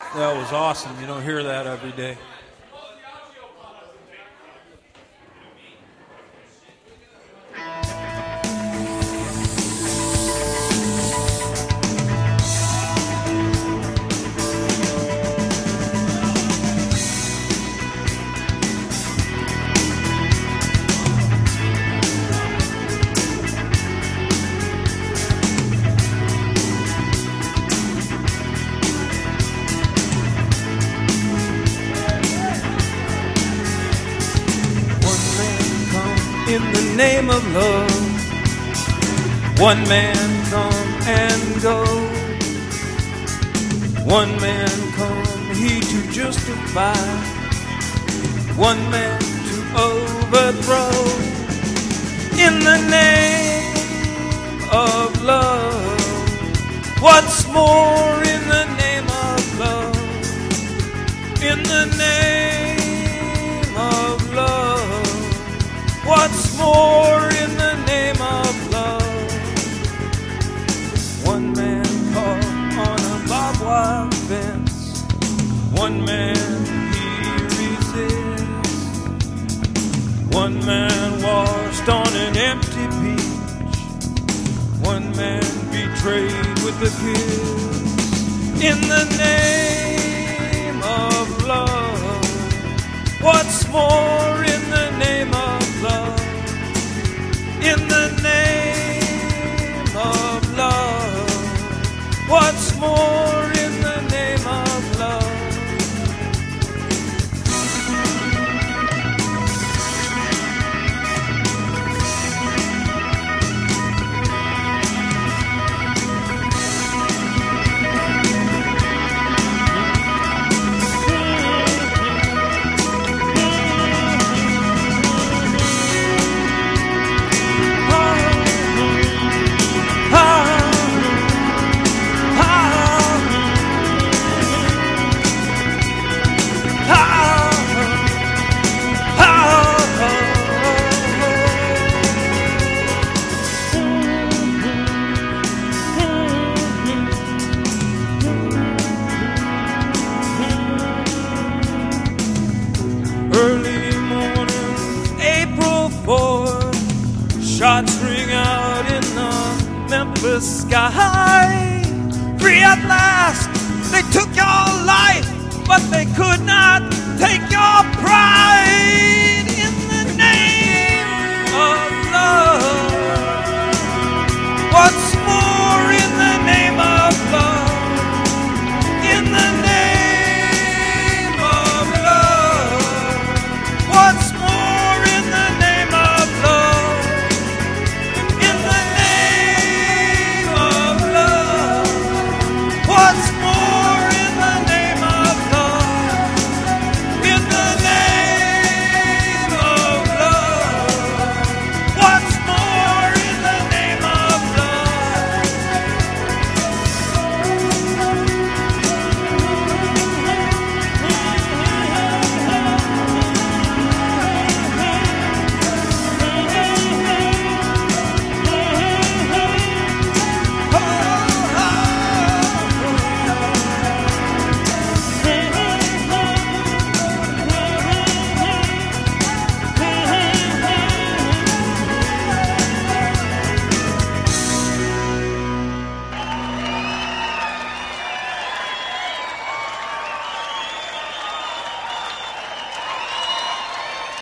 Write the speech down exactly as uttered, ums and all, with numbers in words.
That was awesome. You don't hear that every day. In the name of love, one man come and go. One man come, he to justify, one man to overthrow. In the name of love, what's more in the name of love? In the name of love, what's more in the name of love? One man caught on a barbed wire fence, one man he resists, one man washed on an empty beach, one man betrayed with a kiss. In the name of love, what's more in the name of love? In the name of love, what's more in the name of love? Early morning, April fourth, shots ring out in the Memphis sky. Free at last,